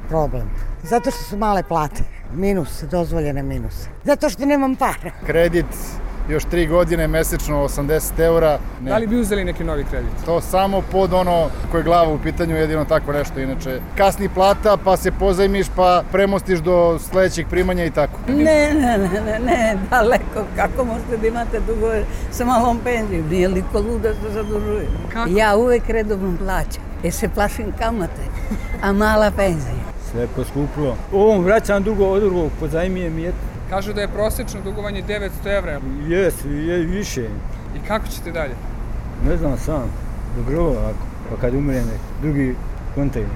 problem. Zato što su male plate. Minus, dozvoljene minus. Zato što nemam para. Kredit još 3 godine, mesečno 80 eura. Ne. Da li bi uzeli neki novi kredit? To samo pod ono koje glava u pitanju, jedino tako nešto. Inače, kasni plata, pa se pozajmiš, pa premostiš do sledećeg primanja i tako. Ne, daleko. Kako možete da imate dugove sa malom penzijom? Nije liko luda se zadužuje. Kako? Ja uvek redovno plaćam, jer se plašim kamate, a mala penzija. Sve poskupilo. Ovom vraćam dugo od drugog, pozajmijem i eto. Kažu da je prosečno dugovanje 900 evra. Je više. I kako ćete dalje? Ne znam sam. Dobro ovako. Pa kad umrem, drugi kontakt.